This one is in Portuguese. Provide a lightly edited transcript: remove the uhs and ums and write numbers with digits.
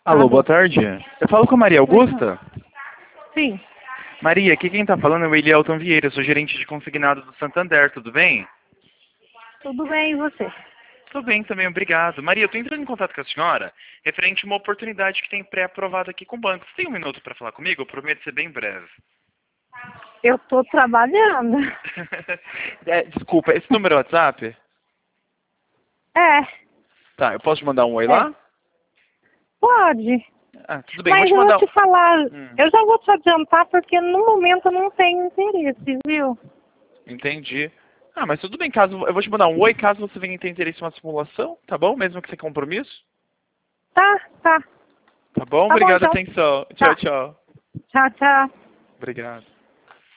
Alô, boa tarde. Eu falo com a Maria Augusta? Sim, Maria, aqui quem tá falando é o Elielton Vieira, sou gerente de consignado do Santander, tudo bem? tudo bem, e você? Tudo bem também, obrigado. Maria, eu tô entrando em contato com a senhora referente a uma oportunidade que tem pré-aprovada aqui com o banco. Você tem um minuto para falar comigo? Eu prometo ser bem breve. Eu tô trabalhando. Desculpa, esse número é WhatsApp? É, Tá, eu posso te mandar um oi é, lá? pode. Ah, tudo bem, vou Mas te eu vou mandar te falar, um... eu já vou te adiantar porque no momento eu não tenho interesse, viu? Entendi. Ah, mas tudo bem, caso eu vou te mandar um oi caso você venha ter interesse em uma simulação, tá bom? Mesmo que sem compromisso? Tá, tá. Tá bom? Tá bom Obrigado, então. atenção. Tchau, Tá. tchau. Tchau, tchau. Obrigado.